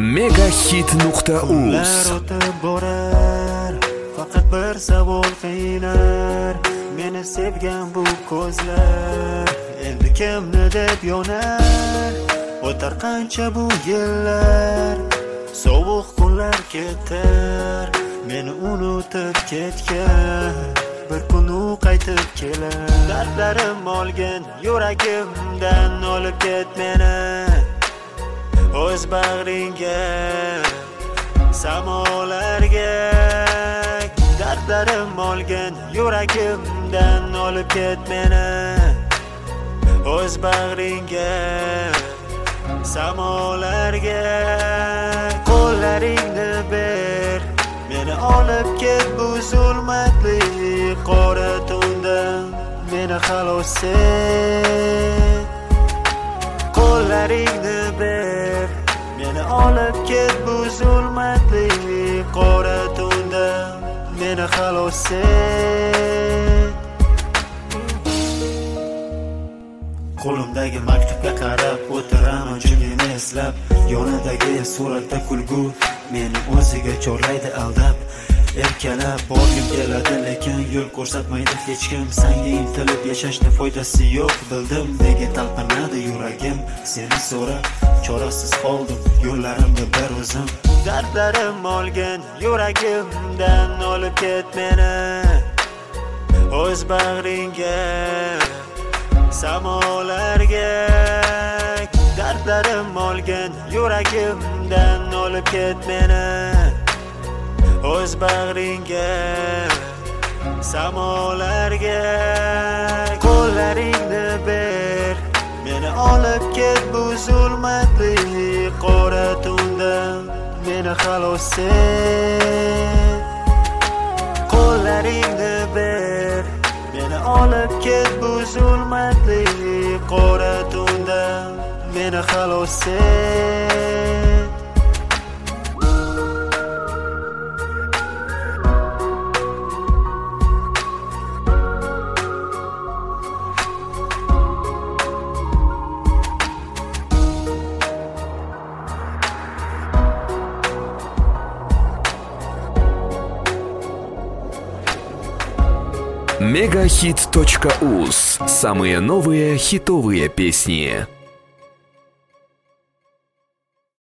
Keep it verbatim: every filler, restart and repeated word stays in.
megahit nuqta uz. o'tib borar, faqat bir savol qiynar. Meni sevgan bu ko'zlar endi kimni deb yonar? O'tar qancha bu yillar, sovuq kunlar ketar. Meni unutib ketgan bir kun u qaytib kelar. Dardlarim olgan yuragimdan olib ket meni o'z bag'ringga, samolarga. Dardlarim olgan yuragimdan olib ket meni o'z bag'ringga, samolarga. Qo'llaringni ber, meni olib ket bu zulmatli qora tundan, meni xalos et. Qo'llaringni ber, meni olib ket bu zulmatli qora tundan, meni xalos et. Qo'limdagi maktubga qarab o'tiraman jungini eslab, yonidagi suratda kulgu meni o'ziga chorlaydi aldab. Erkalab borgim keladi, lekin yo'l ko'rsatmaydi hech kim. Senga intilib yashashning foydasi yo'q, bildim nega talpinadi yuragim. Seni so'rab chorasiz qoldim, yo'llarimda bir o'zim. Dardlarim olgan yuragimdan olib ket meni o'z bag'ringga, samolarga. Dardlarim olgan yuragimdan olib ket meni o'z bag'ringga, samolarga. Qo'llaringni ber, meni olib ket bu zulmatli qora tundan, meni xalos et. Qo'llaringni ber, meni olib ket bu zulmatli qora tundan, meni xalos et. megahit точка уз. Самые новые хитовые песни.